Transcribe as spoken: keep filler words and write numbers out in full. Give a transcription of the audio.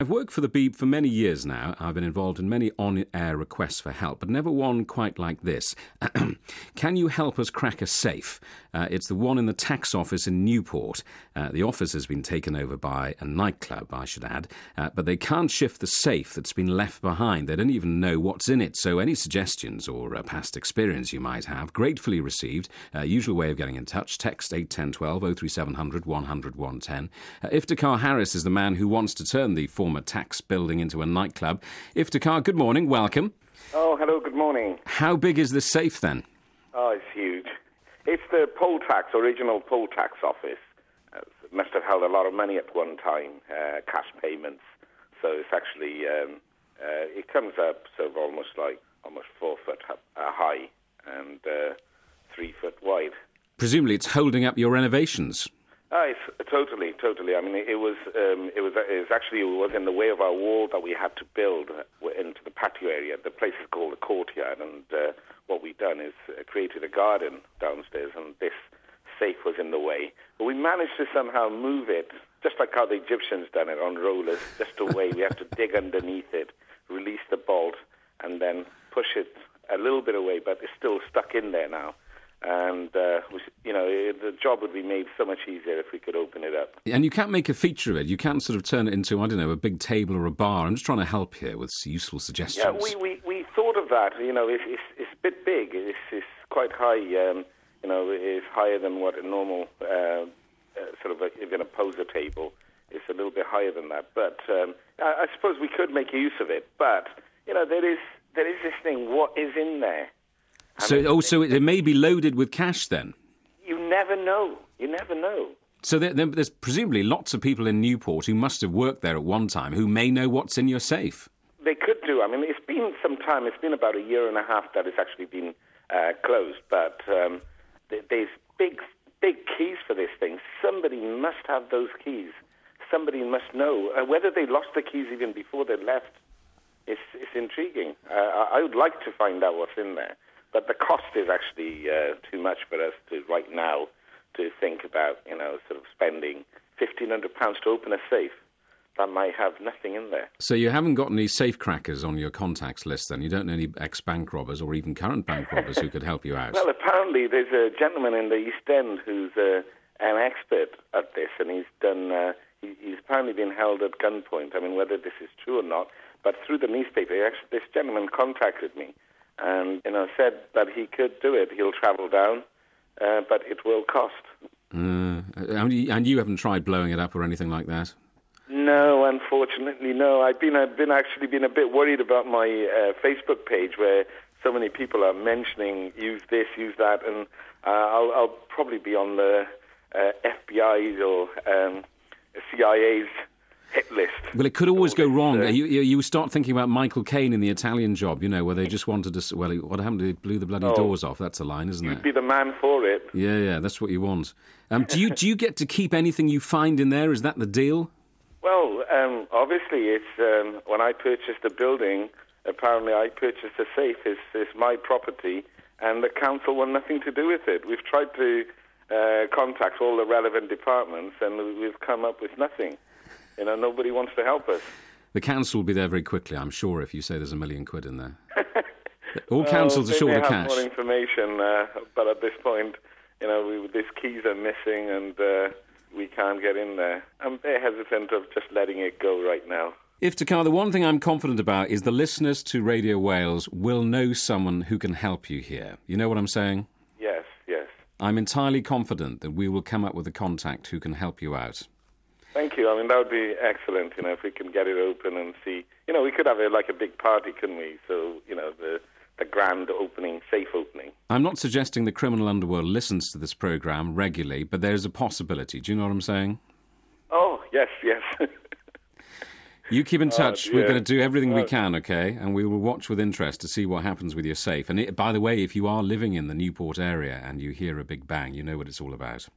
I've worked for the Beeb for many years now. I've been involved in many on-air requests for help, but never one quite like this. Can you help us crack a safe? Uh, it's the one in the tax office in Newport. Uh, the office has been taken over by a nightclub, I should add, uh, but they can't shift the safe that's been left behind. They don't even know what's in it, so any suggestions or uh, past experience you might have, gratefully received. Uh, usual way of getting in touch, text eight ten twelve oh three seven hundred one hundred one ten. Uh, Iftikhar Harris is the man who wants to turn the former tax building into a nightclub. Iftikhar, good morning, welcome. Oh, hello, good morning. How big is this safe then? Oh, it's huge. It's the poll tax, original poll tax office. Uh, it must have held a lot of money at one time, uh, cash payments. So it's actually, um, uh, it comes up sort of almost like, almost four foot up, uh, high and uh, three foot wide. Presumably it's holding up your renovations. Oh, it's totally, totally. I mean, it, it was, um, it was, it was actually, it was in the way of our wall that we had to build into the patio area. The place is called the courtyard, and uh, what we've done is uh, created a garden downstairs, and this safe was in the way. But we managed to somehow move it, just like how the Egyptians done it on rollers, just away. We have to dig underneath it, release the bolt, and then push it a little bit away, but it's still stuck in there now. And, uh, you know, the job would be made so much easier if we could open it up. And you can't make a feature of it. You can't sort of turn it into, I don't know, a big table or a bar. I'm just trying to help here with useful suggestions. Yeah, we, we, we thought of that. You know, it's, it's, it's a bit big. It's, it's quite high. Um, you know, it's higher than what a normal, uh, uh, sort of, a, even a poser table. It's a little bit higher than that. But um, I, I suppose we could make use of it. But, you know, there is there is this thing, what is in there? So, mean, oh, so it, it may be loaded with cash then? You never know. You never know. So there, there, there's presumably lots of people in Newport who must have worked there at one time who may know what's in your safe. They could do. I mean, it's been some time. It's been about a year and a half that it's actually been uh, closed. But um, th- there's big, big keys for this thing. Somebody must have those keys. Somebody must know. Uh, whether they lost the keys even before they left, it's, it's intriguing. Uh, I would like to find out what's in there. But the cost is actually uh, too much for us to right now to think about, you know, sort of spending fifteen hundred pounds to open a safe that might have nothing in there. So you haven't got any safe crackers on your contacts list then? You don't know any ex-bank robbers or even current bank robbers who could help you out? Well, apparently there's a gentleman in the East End who's uh, an expert at this, and he's done. Uh, he, he's apparently been held at gunpoint. I mean, whether this is true or not, but through the newspaper, actually, this gentleman contacted me. And, you know, said that he could do it. He'll travel down, uh, but it will cost. Uh, and you haven't tried blowing it up or anything like that? No, unfortunately, no. I've been, I've been actually been a bit worried about my uh, Facebook page where so many people are mentioning use this, use that, and uh, I'll, I'll probably be on the uh, F B I's or um, C I A's hit list. Well, it could always go wrong. Uh, you, you you start thinking about Michael Caine in The Italian Job, you know, where they just wanted to... Well, what happened? They blew the bloody oh, doors off. That's a line, isn't you'd it? be the man for it. Yeah, yeah, that's what you want. Um, do you do you get to keep anything you find in there? Is that the deal? Well, um, obviously, it's um, when I purchased the building, apparently I purchased a safe. It's, it's my property, and the council want nothing to do with it. We've tried to uh, contact all the relevant departments, and we've come up with nothing. You know, nobody wants to help us. The council will be there very quickly, I'm sure, if you say there's a million quid in there. All councils well, are short of cash. cash. They may have more information, uh, but at this point, you know, we, these keys are missing and uh, we can't get in there. I'm very hesitant of just letting it go right now. Iftikhar, the one thing I'm confident about is the listeners to Radio Wales will know someone who can help you here. You know what I'm saying? Yes, yes. I'm entirely confident that we will come up with a contact who can help you out. Thank you. I mean, that would be excellent, you know, if we can get it open and see. You know, we could have a, like a big party, couldn't we? So, you know, the the grand opening, safe opening. I'm not suggesting the criminal underworld listens to this programme regularly, but there's a possibility. Do you know what I'm saying? Oh, yes, yes. You keep in touch. Oh, We're going to do everything we oh. can, okay? And we will watch with interest to see what happens with your safe. And it, by the way, if you are living in the Newport area and you hear a big bang, you know what it's all about.